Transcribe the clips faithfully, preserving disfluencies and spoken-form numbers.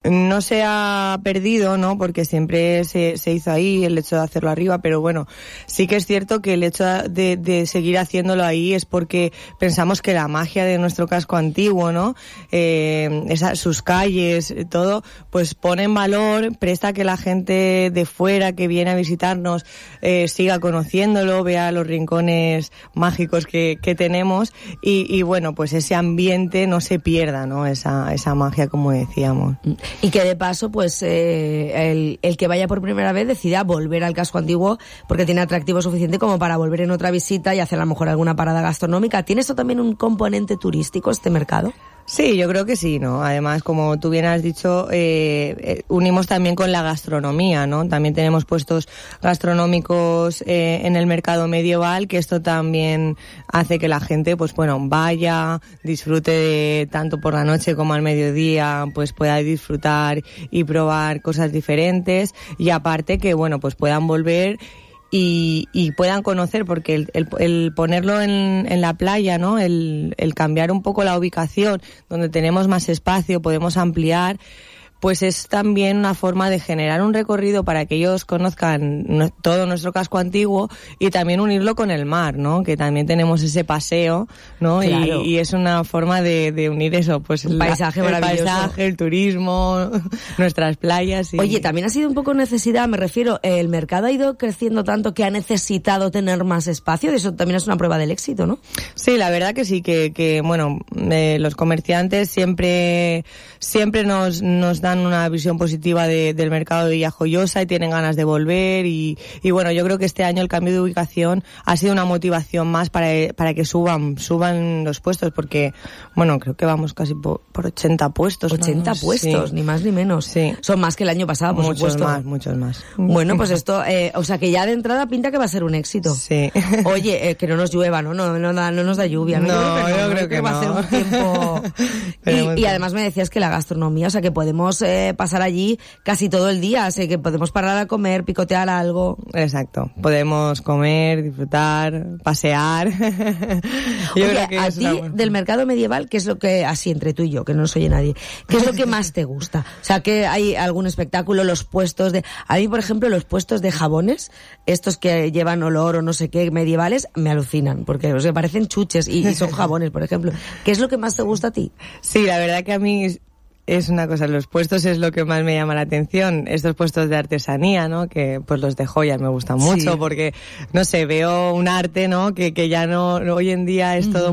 no se ha perdido, ¿no? Porque siempre se, se hizo ahí el hecho de hacerlo arriba, pero bueno, sí que es cierto que el hecho de, de seguir haciéndolo ahí es porque pensamos que la magia de nuestro casco antiguo, ¿no? Eh, esa, sus calles, todo, pues pone en valor, presta que la gente de fuera que viene a visitarnos eh, siga conociéndolo, vea los rincones mágicos que, que tenemos y, y bueno, pues ese ambiente no se pierda, ¿no? Esa, esa magia, como decíamos. Y que de paso, pues eh, el, el que vaya por primera vez decida volver al casco antiguo porque tiene atractivo suficiente como para volver en otra visita y hacer a lo mejor alguna parada gastronómica. ¿Tiene eso también un componente turístico, este mercado? Sí, yo creo que sí, ¿no? Además, como tú bien has dicho, eh, eh, unimos también con la gastronomía, ¿no? También tenemos puestos gastronómicos eh, en el mercado medieval, que esto también hace que la gente, pues bueno, vaya, disfrute de, tanto por la noche como al mediodía, pues pueda disfrutar y probar cosas diferentes y aparte que, bueno, pues puedan volver Y, y puedan conocer, porque el, el, el ponerlo en, en la playa, ¿no? El, el cambiar un poco la ubicación, donde tenemos más espacio, podemos ampliar, pues es también una forma de generar un recorrido para que ellos conozcan no, todo nuestro casco antiguo y también unirlo con el mar, ¿no? Que también tenemos ese paseo, ¿no? Claro. Y, y es una forma de, de unir eso, pues un paisaje la, maravilloso. El paisaje, el turismo, nuestras playas. Y... Oye, también ha sido un poco necesidad, me refiero, el mercado ha ido creciendo tanto que ha necesitado tener más espacio, eso también es una prueba del éxito, ¿no? Sí, la verdad que sí, que, que bueno, eh, los comerciantes siempre, siempre nos, nos dan una visión positiva de, del mercado de Villajoyosa y tienen ganas de volver y, y bueno, yo creo que este año el cambio de ubicación ha sido una motivación más para, para que suban, suban los puestos porque, bueno, creo que vamos casi por, por ochenta puestos. ochenta ¿no? puestos, Sí. Ni más ni menos. Sí. Son más que el año pasado, por muchos supuesto. más, muchos más. Bueno, pues esto, eh, o sea que ya de entrada pinta que va a ser un éxito. Sí. Oye, eh, que no nos llueva, ¿no? No, no, da, no nos da lluvia. No, No, yo creo que, no, yo ¿no? creo que va no. a ser un tiempo... y, y además me decías que la gastronomía, o sea que podemos eh, pasar allí casi todo el día, así que podemos parar a comer, picotear algo. Exacto. Podemos comer, disfrutar, pasear. Yo Oye, creo que a es ti, una... del mercado medieval, ¿qué es lo que, así entre tú y yo, que no nos oye nadie, qué es lo que más te gusta? O sea, que hay algún espectáculo, los puestos de... A mí, por ejemplo, los puestos de jabones, estos que llevan olor o no sé qué, medievales, me alucinan, porque o sea, parecen chuches y, y son jabones, por ejemplo. ¿Qué es lo que más te gusta a ti? Sí, la verdad que a mí... Es una cosa, los puestos es lo que más me llama la atención, estos puestos de artesanía, ¿no? Que pues los de joyas me gustan mucho sí. porque, no sé, veo un arte, ¿no? Que, que ya no, hoy en día es todo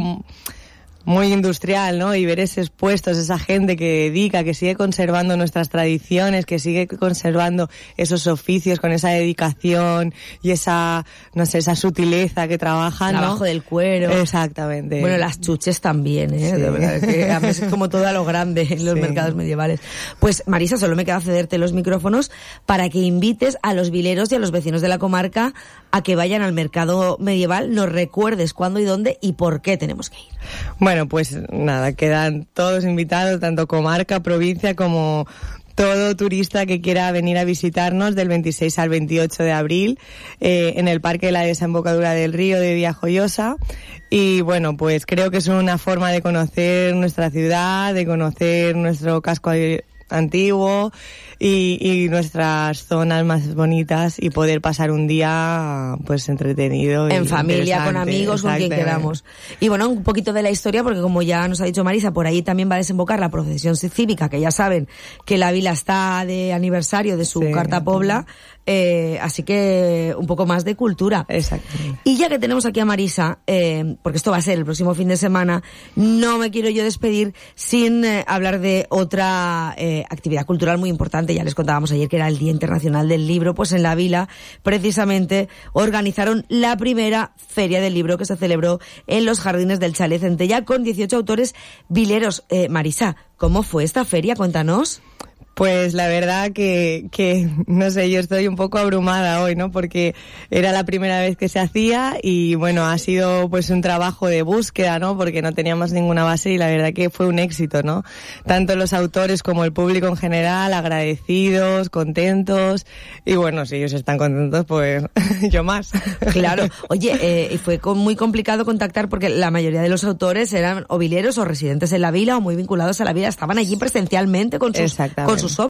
muy industrial, ¿no? Y ver esos puestos, esa gente que dedica, que sigue conservando nuestras tradiciones, que sigue conservando esos oficios con esa dedicación y esa, no sé, esa sutileza que trabajan, ¿no? Trabajo del cuero. Exactamente. Bueno, las chuches también, ¿eh? Sí. De verdad, que a veces es como todo a lo grande en los Sí. mercados medievales. Pues, Marisa, solo me queda cederte los micrófonos para que invites a los vileros y a los vecinos de la comarca a que vayan al mercado medieval, nos recuerdes cuándo y dónde y por qué tenemos que ir. Bueno, pues nada, quedan todos invitados, tanto comarca, provincia, como todo turista que quiera venir a visitarnos del veintiséis al veintiocho de abril eh, en el Parque de la Desembocadura del Río de Villajoyosa. Y bueno, pues creo que es una forma de conocer nuestra ciudad, de conocer nuestro casco antiguo y, y nuestras zonas más bonitas y poder pasar un día pues entretenido. En familia, con amigos, con quien queramos. Y bueno, un poquito de la historia, porque como ya nos ha dicho Marisa, por ahí también va a desembocar la procesión cívica, que ya saben que la vila está de aniversario de su sí, Carta Pobla, eh, así que un poco más de cultura. Exacto. Y ya que tenemos aquí a Marisa, eh, porque esto va a ser el próximo fin de semana, no me quiero yo despedir sin eh, hablar de otra eh, actividad cultural muy importante. Ya les contábamos ayer que era el Día Internacional del Libro, pues en la vila precisamente organizaron la primera feria del libro que se celebró en los jardines del Chalet Centella con dieciocho autores vileros. Eh, Marisa, ¿cómo fue esta feria? Cuéntanos. Pues la verdad que, que, no sé, yo estoy un poco abrumada hoy, ¿no? Porque era la primera vez que se hacía y bueno, ha sido pues un trabajo de búsqueda, ¿no? Porque no teníamos ninguna base y la verdad que fue un éxito, ¿no? Tanto los autores como el público en general, agradecidos, contentos y bueno, si ellos están contentos, pues yo más. Claro. Oye, eh, y fue muy complicado contactar porque la mayoría de los autores eran o vileros o residentes en la vila o muy vinculados a la vila, estaban allí presencialmente con sus, con sus